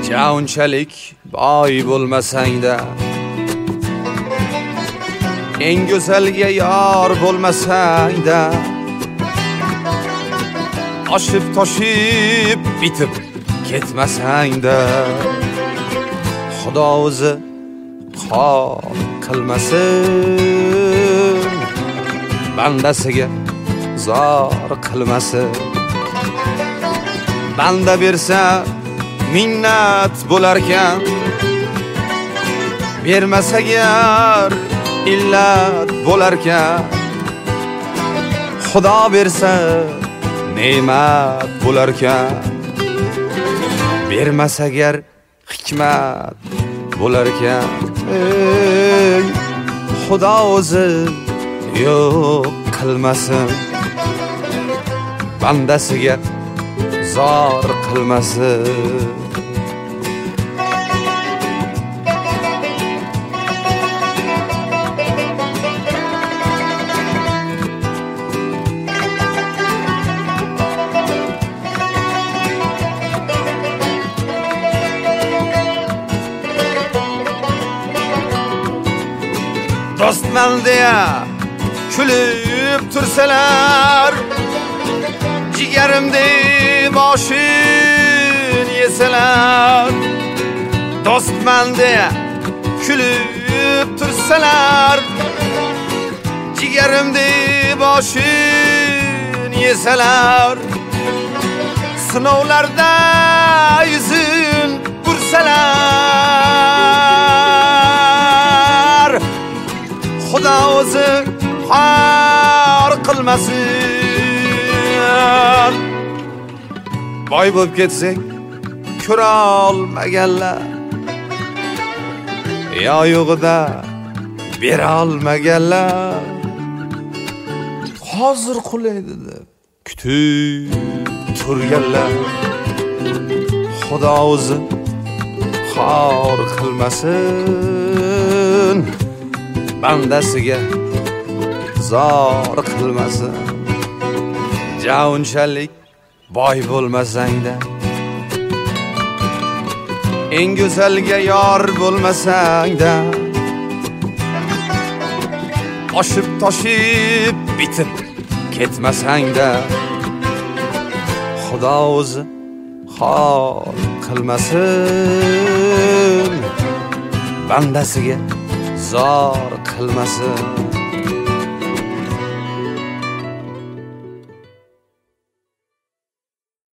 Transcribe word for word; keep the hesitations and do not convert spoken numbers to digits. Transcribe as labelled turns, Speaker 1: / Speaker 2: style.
Speaker 1: ja unchalik boy bo'lmasang-da, eng go'zalga yor bo'lmasang-da, oshib toshib bitib ketmasang-da, Xudo o'zi xor qilmasin, bandasiga zor qilmasin. Banda bersa minnat bo'larkan, bermasa agar illat bo'larkan. Xudo bersa ne'mat bo'larkan, bermasa agar hikmat bo'larkan. Ey Xudo o'zi yo'q qilmasin, bandasiga zor qilmasin. Dostman deya kulib tursalar, jigarimda boshin yesalar. Dostman deya kulib tursalar, jigarimda boshin yesalar. Sinovlarda yuzin bursalar, Xudo o'zi xor qilmasin. Boy bo'lib ketsak ko'ra olmaganlar, yo yo'g'ida bera olmaganlar, hozir qulaydi deb kutib turganlar. Xudo o'zi xor qilmasin, bandasiga zor qilmasin. Ja unchalik boy bo'lmasang-da, eng go'zalga yor bo'lmasang-da, oshib toshib bitib ketmasang-da, Xudo o'zi xor qilmasin, bandasiga zor qilmasin.